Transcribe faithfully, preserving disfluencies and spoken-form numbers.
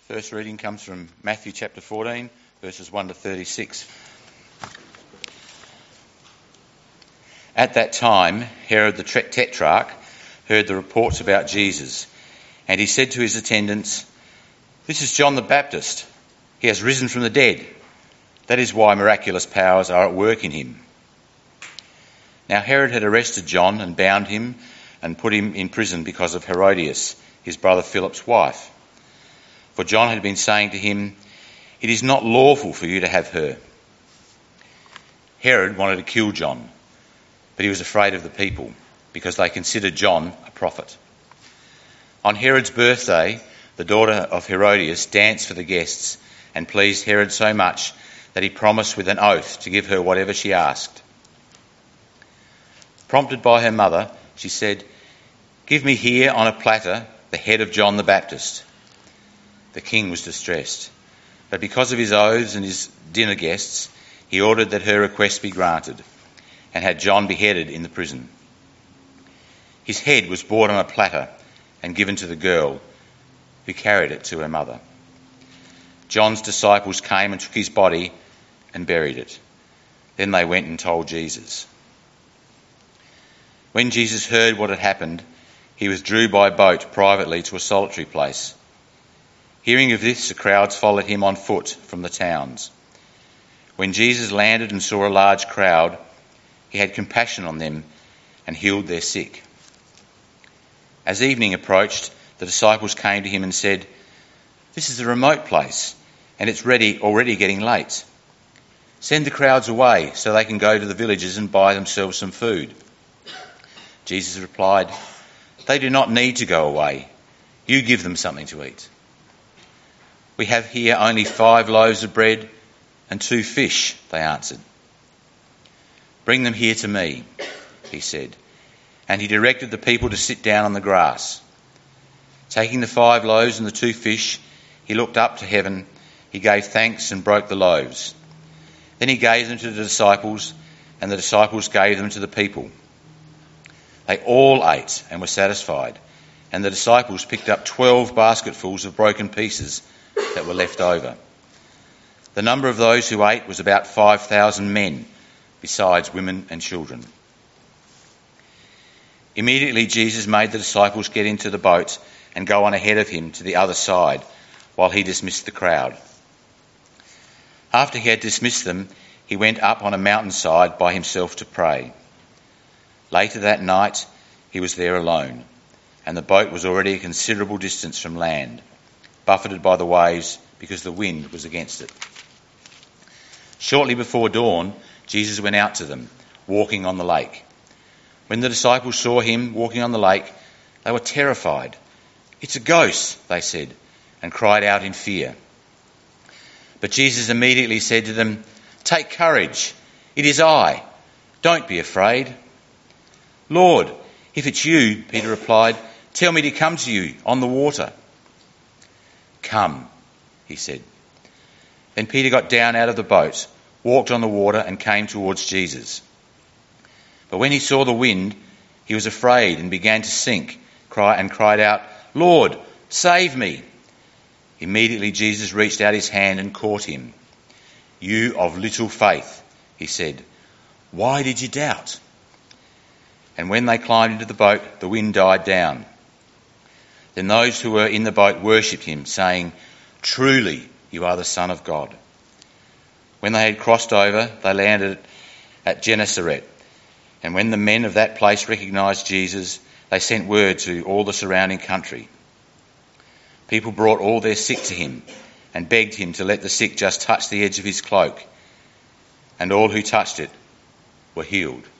First reading comes from Matthew chapter fourteen, verses one to thirty-six. At that time, Herod the Tetrarch heard the reports about Jesus, and he said to his attendants, "This is John the Baptist. He has risen from the dead. That is why miraculous powers are at work in him." Now Herod had arrested John and bound him and put him in prison because of Herodias, his brother Philip's wife. For John had been saying to him, "It is not lawful for you to have her." Herod wanted to kill John, but he was afraid of the people, because they considered John a prophet. On Herod's birthday, the daughter of Herodias danced for the guests and pleased Herod so much that he promised with an oath to give her whatever she asked. Prompted by her mother, she said, "Give me here on a platter the head of John the Baptist." The king was distressed, but because of his oaths and his dinner guests, he ordered that her request be granted, and had John beheaded in the prison. His head was brought on a platter and given to the girl, who carried it to her mother. John's disciples came and took his body and buried it. Then they went and told Jesus. When Jesus heard what had happened, he withdrew by boat privately to a solitary place. Hearing of this, the crowds followed him on foot from the towns. When Jesus landed and saw a large crowd, he had compassion on them and healed their sick. As evening approached, the disciples came to him and said, "This is a remote place, and it's ready already getting late. Send the crowds away so they can go to the villages and buy themselves some food." Jesus replied, "They do not need to go away. You give them something to eat." "We have here only five loaves of bread and two fish," they answered. "Bring them here to me," he said, and he directed the people to sit down on the grass. Taking the five loaves and the two fish, he looked up to heaven, he gave thanks and broke the loaves. Then he gave them to the disciples, and the disciples gave them to the people. They all ate and were satisfied, and the disciples picked up twelve basketfuls of broken pieces that were left over. The number of those who ate was about five thousand men, besides women and children. Immediately Jesus made the disciples get into the boat and go on ahead of him to the other side, while he dismissed the crowd. After he had dismissed them, he went up on a mountainside by himself to pray. Later that night, he was there alone, and the boat was already a considerable distance from land, buffeted by the waves because the wind was against it. Shortly before dawn, Jesus went out to them, walking on the lake. When the disciples saw him walking on the lake, they were terrified. "It's a ghost," they said, and cried out in fear. But Jesus immediately said to them, "Take courage, it is I. Don't be afraid." "Lord, if it's you," Peter replied, "tell me to come to you on the water." "Come," he said. Then Peter got down out of the boat, walked on the water and came towards Jesus. But when he saw the wind, he was afraid and began to sink, cry and cried out, "Lord, save me." Immediately Jesus reached out his hand and caught him. "You of little faith," he said, "why did you doubt?" And when they climbed into the boat, the wind died down. Then those who were in the boat worshipped him, saying, "Truly, you are the Son of God." When they had crossed over, they landed at Gennesaret. And when the men of that place recognised Jesus, they sent word to all the surrounding country. People brought all their sick to him and begged him to let the sick just touch the edge of his cloak. And all who touched it were healed.